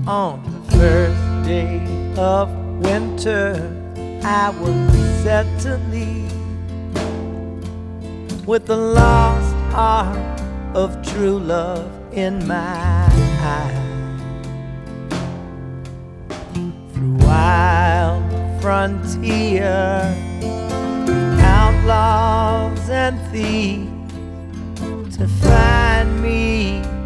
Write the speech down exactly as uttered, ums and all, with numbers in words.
On the first day of winter, I was set to leave with the lost heart of true love in my eyes. Through wild frontier, outlaws and thieves, to find me